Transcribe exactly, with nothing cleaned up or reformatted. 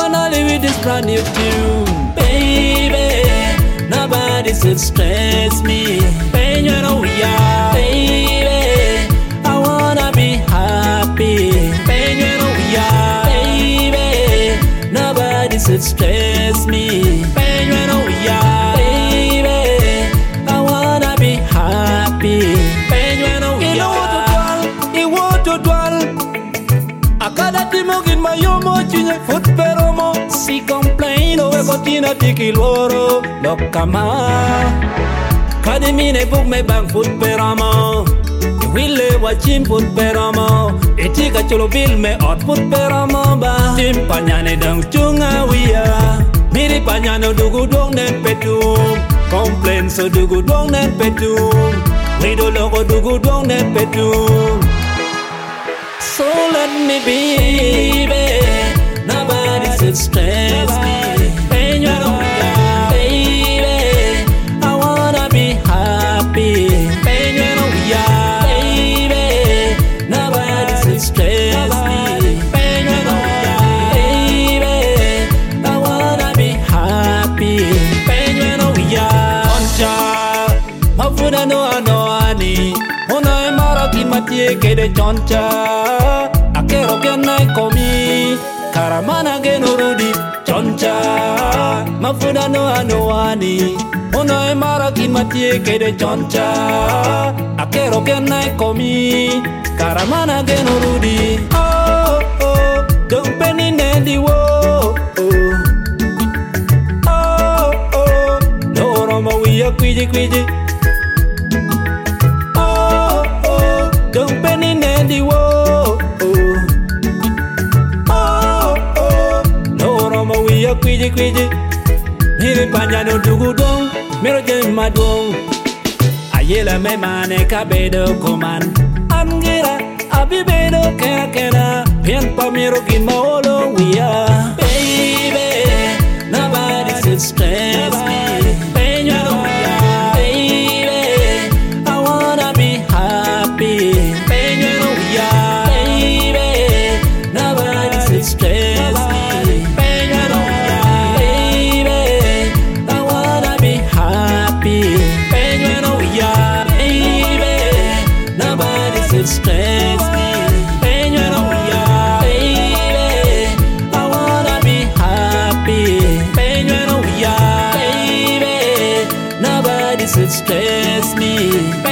wanna live with this brand new tune. Baby, nobody should stress me. Baby, you know we are. Baby, I wanna be happy. Baby, you know we are. Baby, nobody should stress me. Baby, you know we are. Baby, I wanna be happy. Baby, you know we are. You want to dwell, you want to dwell. Akada timogin mayomo chinye foot peromo. Si complain o egotina tiki loro lokama. Kadi mine book me bang foot peromo. Wille wachim foot peromo. Etika chulo bil me ot foot peromo ba. Tim panyane dang chunga wia. Miri panyano dugu dong nen petum. Complain so dugu dong nen petum. Wido logo dugu dong nen petum. So let me be, baby. Nobody should stress me. Baby, you know we are. Baby, I wanna be happy. Baby, you know we are. Baby, nobody should stress me. Baby, you know we are. Baby, I wanna be happy. Baby, you know we are. Concha, mafuda no anoani. Una emara ki matie kede choncha. Akero kenai komi karamana genurudi choncha. Mafuda no anoani. Una emara ki matie kede choncha. Akero kenai komi karamana genurudi. Oh oh, don't penny nendi wo. Oh oh oh, no roma we a kwiji kwiji. Don't penny nendi wo. Oh oh oh, no roma we a kwiji kwiji. Miri panyano dugu dong, miro jem madong. Ayela me mane kabedo koman. Angira abibedo kena kena. Pian pa miro kin maolo we are. Baby, nobody should stress me. Baby, you know we are. Baby, I wanna be happy. Baby, you know we are. Baby, nobody should stress me. Baby, you know we are. Baby, I wanna be happy. Baby, you know we are. Baby, nobody should stress me. Baby, you know we are. Baby, I wanna be happy. Baby, you know we are. Baby, nobody should stress me.